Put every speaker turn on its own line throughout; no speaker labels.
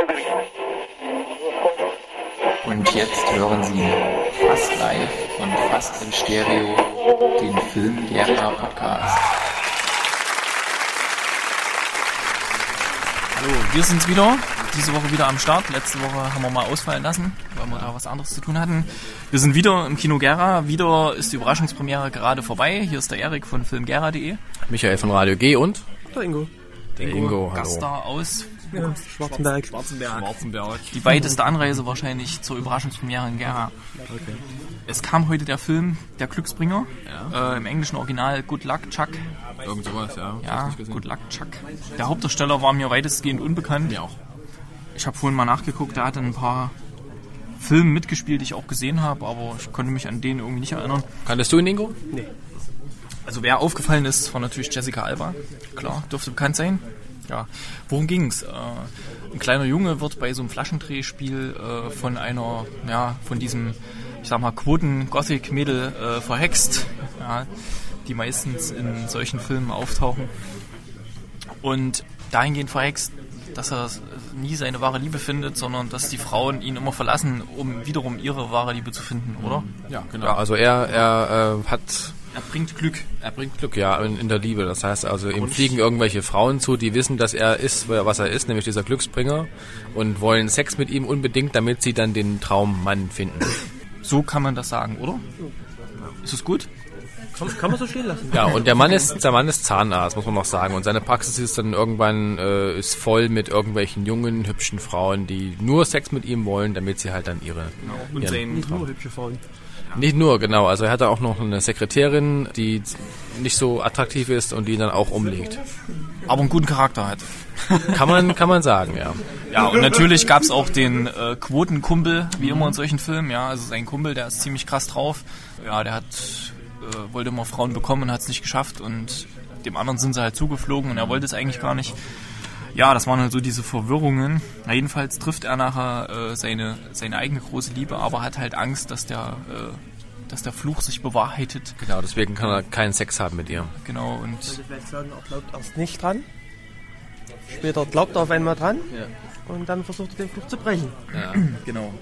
Und jetzt hören Sie fast live und fast in Stereo den Film-Gera Podcast.
Hallo, wir sind's wieder. Diese Woche wieder am Start. Letzte Woche haben wir mal ausfallen lassen, weil wir da was anderes zu tun hatten. Wir sind wieder im Kino Gera. Wieder ist die Überraschungspremiere gerade vorbei. Hier ist der Erik von filmgera.de.
Michael von Radio G und
der Ingo.
Der Ingo, hallo.
Gaststar aus
Schwarzenberg.
Die weiteste Anreise wahrscheinlich zur Überraschungspremiere in Gera.
Okay.
Es kam heute der Film Der Glücksbringer. Ja. Im englischen Original Good Luck Chuck.
Irgend sowas, ja.
Ja, Good Luck Chuck. Der Hauptdarsteller war mir weitestgehend unbekannt.
Mir auch.
Ich habe vorhin mal nachgeguckt, der hat ein paar Filme mitgespielt, die ich auch gesehen habe, aber ich konnte mich an den irgendwie nicht erinnern.
Kanntest du ihn, Ingo?
Nee.
Also wer aufgefallen ist, war natürlich Jessica Alba. Klar, dürfte bekannt sein. Ja, worum ging's? Ein kleiner Junge wird bei so einem Flaschendrehspiel von diesem, ich sag mal, Quoten-Gothic-Mädel verhext, ja, die meistens in solchen Filmen auftauchen. Und dahingehend verhext, dass er nie seine wahre Liebe findet, sondern dass die Frauen ihn immer verlassen, um wiederum ihre wahre Liebe zu finden, oder?
Ja, genau. Ja, also er
bringt Glück.
Er bringt Glück, ja, in der Liebe. Das heißt also, ihm fliegen irgendwelche Frauen zu, die wissen, dass er ist, was er ist, nämlich dieser Glücksbringer, und wollen Sex mit ihm unbedingt, damit sie dann den Traummann finden.
So kann man das sagen, oder? Ist es gut?
Kann man so stehen lassen.
Ja, und der Mann ist Zahnarzt, muss man noch sagen. Und seine Praxis ist dann irgendwann ist voll mit irgendwelchen jungen, hübschen Frauen, die nur Sex mit ihm wollen, damit sie halt dann
und nicht nur hübsche Frauen.
Nicht nur, genau. Also er hat auch noch eine Sekretärin, die nicht so attraktiv ist und die ihn dann auch umlegt.
Aber einen guten Charakter hat.
Kann man sagen, ja.
Ja, und natürlich gab es auch den Quotenkumpel, wie immer in solchen Filmen. Ja, also sein Kumpel, der ist ziemlich krass drauf. Ja, der wollte immer Frauen bekommen und hat es nicht geschafft. Und dem anderen sind sie halt zugeflogen und er wollte es eigentlich gar nicht. Ja, das waren halt so diese Verwirrungen. Na, jedenfalls trifft er nachher seine eigene große Liebe, aber hat halt Angst, dass der Fluch sich bewahrheitet.
Genau, deswegen kann er keinen Sex haben mit ihr.
Genau, und
ich würde vielleicht sagen, er glaubt erst nicht dran. Später glaubt er auf einmal dran. Ja. Und dann versucht er den Fluch zu brechen.
Ja,
genau.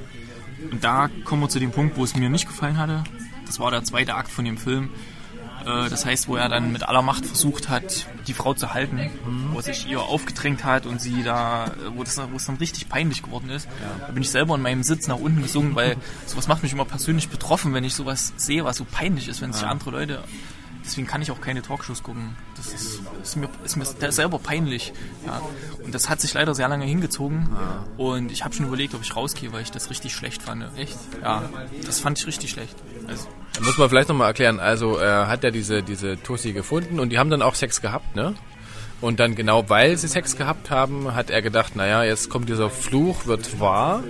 Und da kommen wir zu dem Punkt, wo es mir nicht gefallen hatte. Das war der zweite Akt von dem Film. Das heißt, wo er dann mit aller Macht versucht hat, die Frau zu halten, wo er sich ihr aufgedrängt hat und sie da, wo es dann richtig peinlich geworden ist. Ja. Da bin ich selber in meinem Sitz nach unten gesungen, weil sowas macht mich immer persönlich betroffen, wenn ich sowas sehe, was so peinlich ist, wenn sich andere Leute... Deswegen kann ich auch keine Talkshows gucken. Das ist mir selber peinlich. Ja. Und das hat sich leider sehr lange hingezogen. Ja. Und ich habe schon überlegt, ob ich rausgehe, weil ich das richtig schlecht fand. Echt? Ja, das fand ich richtig schlecht. Also,
da muss man vielleicht nochmal erklären. Also er hat ja diese Tussi gefunden und die haben dann auch Sex gehabt, ne? Und dann genau weil sie Sex gehabt haben, hat er gedacht, naja, jetzt kommt dieser Fluch, wird wahr.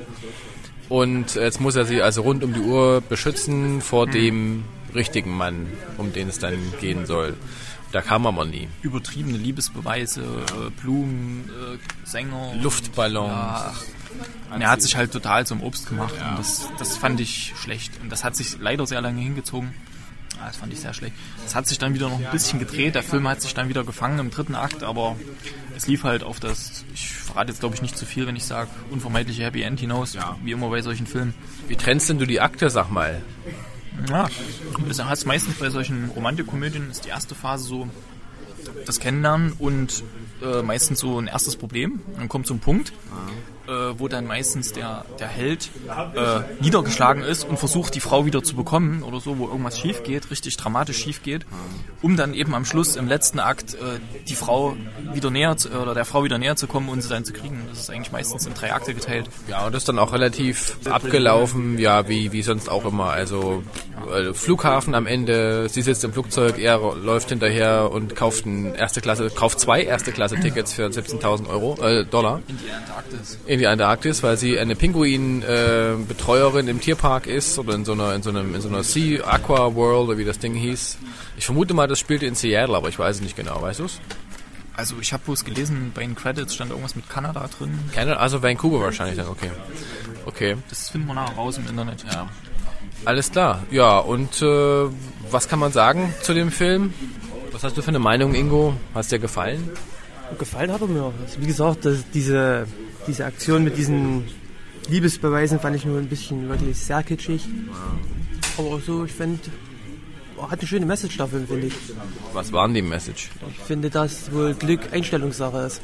Und jetzt muss er sie also rund um die Uhr beschützen vor dem richtigen Mann, um den es dann gehen soll. Da kam aber nie.
Übertriebene Liebesbeweise, Blumen, Sänger,
Luftballons.
Ja. Er hat sich halt total zum Obst gemacht und das fand ich schlecht. Und das hat sich leider sehr lange hingezogen. Ja, das fand ich sehr schlecht. Das hat sich dann wieder noch ein bisschen gedreht. Der Film hat sich dann wieder gefangen im dritten Akt, aber es lief halt auf das, ich verrate jetzt glaube ich nicht zu viel, wenn ich sage, unvermeidliche Happy End hinaus, wie immer bei solchen Filmen.
Wie trennst denn du die Akte, sag mal?
Ja, das heißt meistens bei solchen Romantikkomödien ist die erste Phase so das Kennenlernen und meistens so ein erstes Problem. Dann kommt so ein Punkt, wo dann meistens der Held niedergeschlagen ist und versucht, die Frau wieder zu bekommen oder so, wo irgendwas schief geht, richtig dramatisch schief geht, um dann eben am Schluss im letzten Akt die Frau wieder der Frau wieder näher zu kommen und sie dann zu kriegen. Das ist eigentlich meistens in 3 Akte geteilt.
Ja, und das ist dann auch relativ abgelaufen, ja, wie sonst auch immer. Also Flughafen am Ende, sie sitzt im Flugzeug, er läuft hinterher und kauft 2 Erste-Klasse-Tickets für 17.000 Dollar. In die Antarktis, weil sie eine Pinguin-Betreuerin im Tierpark ist oder in so einer Sea Aqua World oder wie das Ding hieß. Ich vermute mal, das spielte in Seattle, aber ich weiß es nicht genau. Weißt du es?
Also ich habe bloß gelesen, bei den Credits stand irgendwas mit Kanada drin.
Canada, also Vancouver wahrscheinlich dann, okay.
Das finden wir nachher raus im Internet.
Ja. Alles klar. Ja, und was kann man sagen zu dem Film? Was hast du für eine Meinung, Ingo? Hat es dir gefallen?
Gefallen hat er mir. Also wie gesagt, diese Diese Aktion mit diesen Liebesbeweisen fand ich nur ein bisschen wirklich sehr kitschig. Aber so, ich finde, hat eine schöne Message dafür, finde ich.
Was war denn die Message?
Ich finde, dass wohl Glück Einstellungssache ist.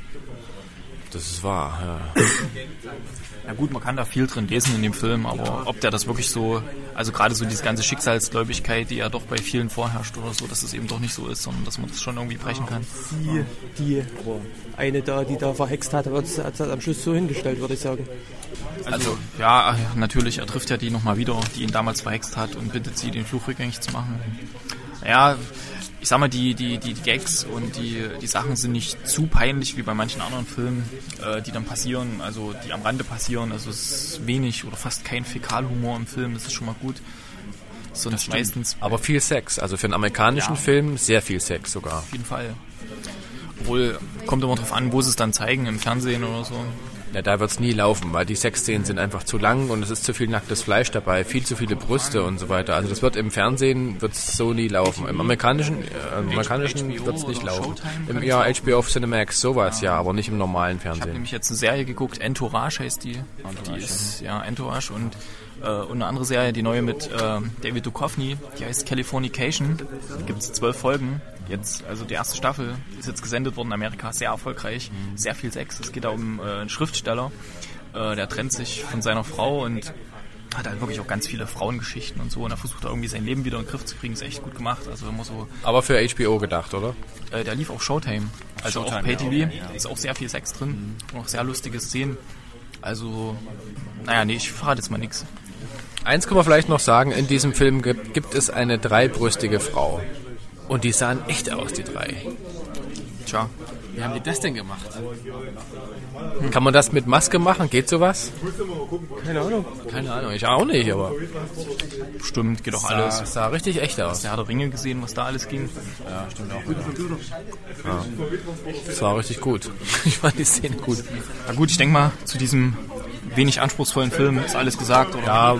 Das ist wahr, ja.
Ja gut, man kann da viel drin lesen in dem Film, aber ob der das wirklich so, also gerade so diese ganze Schicksalsgläubigkeit, die ja doch bei vielen vorherrscht oder so, dass es eben doch nicht so ist, sondern dass man das schon irgendwie brechen kann.
Die eine da, die da verhext hat, hat am Schluss so hingestellt, würde ich sagen.
Also ja, natürlich, er trifft ja die nochmal wieder, die ihn damals verhext hat und bittet sie, den Fluch rückgängig zu machen. Ja, ich sag mal, die Gags und die Sachen sind nicht zu peinlich wie bei manchen anderen Filmen, die dann passieren, also die am Rande passieren. Also es ist wenig oder fast kein Fäkalhumor im Film, das ist schon mal gut. Sonst meistens.
Aber viel Sex, also für einen amerikanischen Film sehr viel Sex sogar.
Auf jeden Fall. Obwohl, kommt immer drauf an, wo sie es dann zeigen, im Fernsehen oder so.
Ja, da wird's nie laufen, weil die Sexszenen sind einfach zu lang und es ist zu viel nacktes Fleisch dabei, viel zu viele Brüste und so weiter. Also das wird im Fernsehen wird's so nie laufen. Im amerikanischen wird's nicht laufen. Im HBO auf Cinemax sowas, ja, aber nicht im normalen
Ich habe
Fernsehen.
nämlich jetzt eine Serie geguckt, Entourage heißt die. Die ist, ja, Entourage und eine andere Serie, die neue mit David Duchovny, die heißt Californication. Da gibt es 12 Folgen. Jetzt, also die erste Staffel ist jetzt gesendet worden in Amerika, sehr erfolgreich, sehr viel Sex. Es geht da um einen Schriftsteller, der trennt sich von seiner Frau und hat halt wirklich auch ganz viele Frauengeschichten und so. Und er versucht da irgendwie sein Leben wieder in den Griff zu kriegen, ist echt gut gemacht. Also immer so.
Aber für HBO gedacht, oder?
Der lief auf Showtime, also
Showtime,
auch Pay-TV,
ja.
ist auch sehr viel Sex drin, und auch sehr lustige Szenen. Also, naja, nee, ich verrate jetzt mal nichts.
Eins kann man vielleicht noch sagen, in diesem Film gibt es eine dreibrüstige Frau. Und die sahen echt aus, die drei.
Tja,
Wie haben die das denn gemacht? Kann man das mit Maske machen? Geht sowas?
Keine Ahnung.
Keine Ahnung, ich auch nicht, aber
stimmt, geht auch alles.
sah richtig echt aus.
Der Herr der Ringe gesehen, was da alles ging.
Ja, stimmt auch. Ja. Das war richtig gut. Ich fand die Szene gut.
Na gut, ich denke mal, zu diesem wenig anspruchsvollen Film ist alles gesagt, oder?
Ja,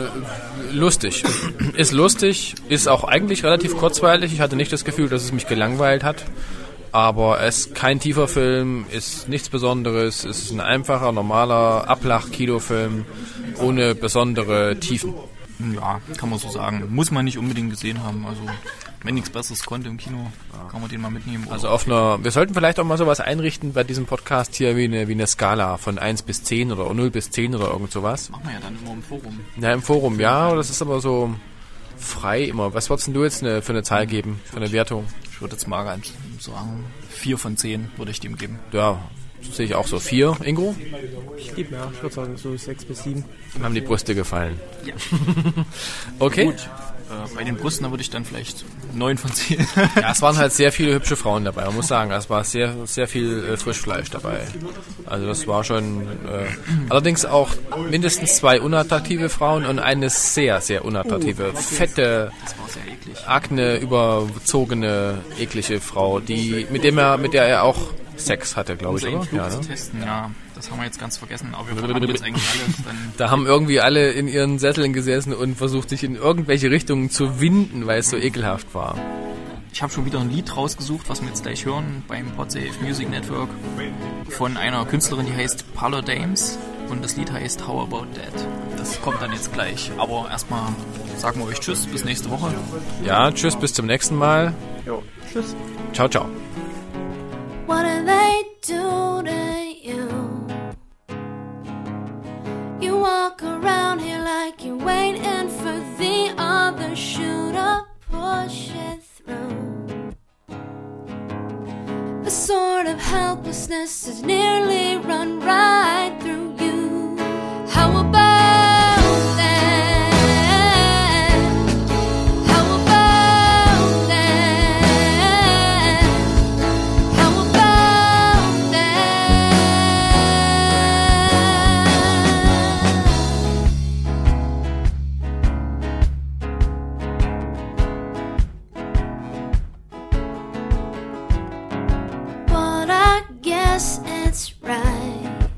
lustig. Ist lustig, ist auch eigentlich relativ kurzweilig. Ich hatte nicht das Gefühl, dass es mich gelangweilt hat. Aber es ist kein tiefer Film, ist nichts Besonderes. Es ist ein einfacher, normaler Ablach-Kinofilm ohne besondere Tiefen.
Ja, kann man so sagen. Muss man nicht unbedingt gesehen haben. Also, wenn nichts Besseres konnte im Kino, kann man den mal mitnehmen.
Also wir sollten vielleicht auch mal sowas einrichten bei diesem Podcast hier wie eine Skala von 1 bis 10 oder 0 bis 10 oder irgend sowas.
Machen wir ja dann immer im Forum.
Ja, im Forum, ja, das ist aber so frei immer. Was würdest du jetzt für eine Zahl geben, für eine Wertung?
Ich würde jetzt mal ganz sagen, 4 von 10 würde ich dem geben.
Ja, sehe ich auch so. 4, Ingo?
Ich gebe mir, ich würde sagen, so 6 bis 7.
Dann haben die Brüste gefallen.
Ja.
Okay.
Gut. Bei den Brüsten, da würde ich dann vielleicht 9 von 10.
Ja, es waren halt sehr viele hübsche Frauen dabei. Man muss sagen, es war sehr, sehr viel Frischfleisch dabei. Also das war schon... allerdings auch mindestens 2 unattraktive Frauen und eine sehr, sehr unattraktive, fette,
Das war sehr eklig.
Akne überzogene, eklige Frau, mit der er auch Sex hatte, glaube ich,
Unser
oder?
Flug
Ja,
zu
ne?
testen, ja. Das haben wir jetzt ganz vergessen, aber wir verraten jetzt eigentlich alles. Dann
Da haben irgendwie alle in ihren Sesseln gesessen und versucht, sich in irgendwelche Richtungen zu winden, weil es so ekelhaft war.
ich habe schon wieder ein Lied rausgesucht, was wir jetzt gleich hören beim Podsafe Music Network von einer Künstlerin, die heißt Parlor Dames und das Lied heißt How About That. Das kommt dann jetzt gleich, aber erstmal sagen wir euch Tschüss, bis nächste Woche.
Ja, tschüss, bis zum nächsten Mal.
Jo, tschüss.
Ciao, ciao.
What do they do to you? You walk around here like you're waiting for the other shoe to push it through. The sort of helplessness has nearly run right through you. How about that? How about that? How about that? But I guess it's right.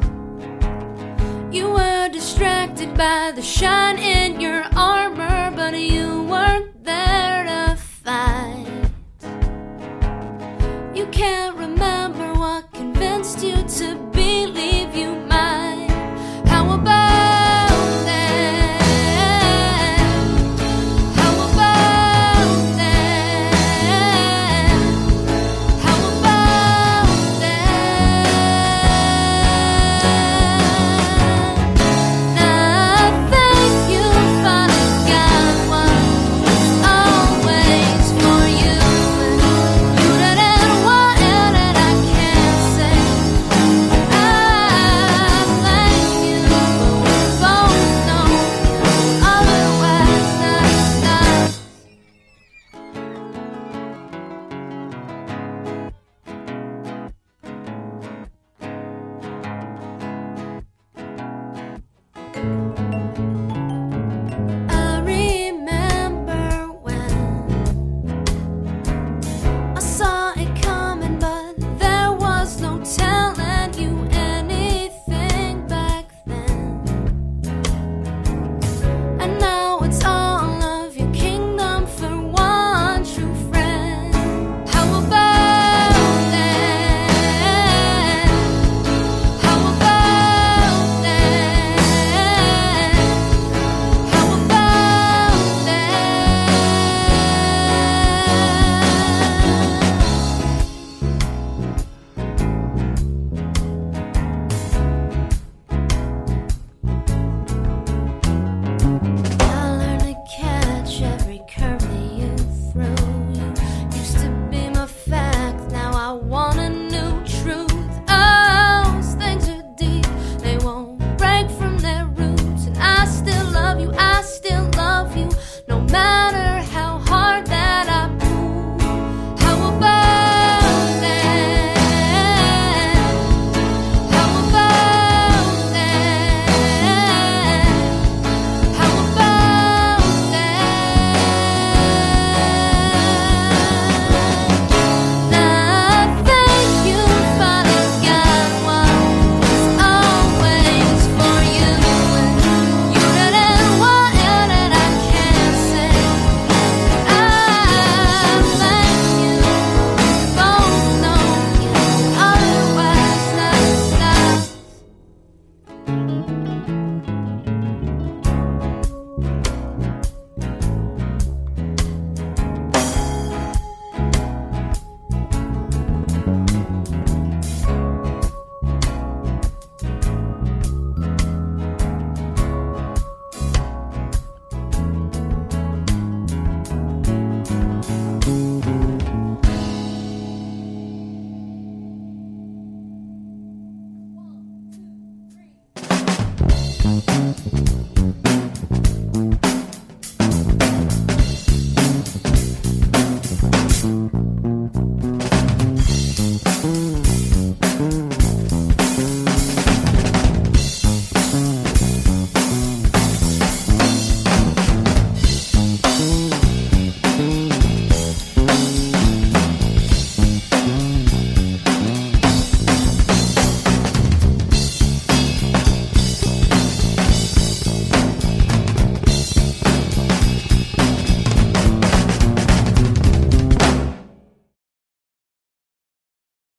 You were distracted by the shine in your armor, but you weren't there to fight. You can't remember what convinced you to believe Thank